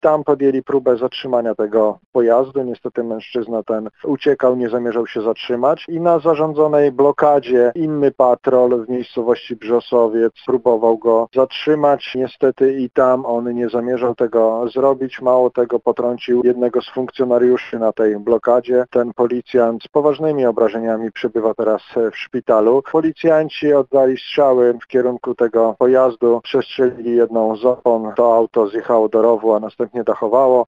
tam podjęli próbę zatrzymania tego pojazdu. Niestety mężczyzna ten uciekał, nie zamierzał się zatrzymać i na zarządzonej blokadzie inny patrol w miejscowości Brzosowiec próbował go zatrzymać. Niestety i tam on nie zamierzał tego zrobić. Mało tego, potrącił jednego z funkcjonariuszy na tej blokadzie. Ten policjant z poważnymi obrażeniami przebywa teraz w szpitalu. Policjanci oddali strzały w kierunku tego pojazdu, przestrzelili jedną z opon. To auto zjechało do rowu, a następnie dachowało.